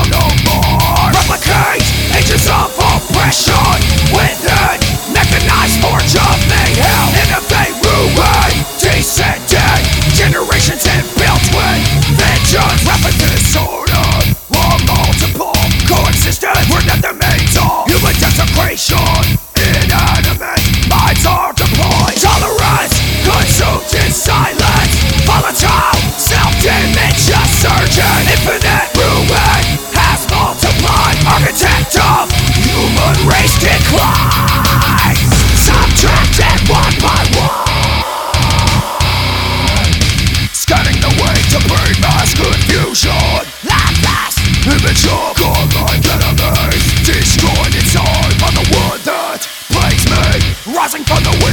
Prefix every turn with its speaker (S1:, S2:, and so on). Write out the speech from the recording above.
S1: now no more. Replicate ages of oppression within mechanized forge of mayhem. Innovate, ruin, descending generations inbuilt with vengeance. Rapid disorder or multiple coexistence. We're not the mains of human desecration. Inanimate minds are deployed. Tolerance consumed in silence. Volatile self-image a surgeon. Infinite ruin has multiplied. Architect of human race decline. Subtracted one by one. Scanning the way to bring mass confusion. At last, image of godlike enemies destroyed inside by the one that plagues me. Rising from the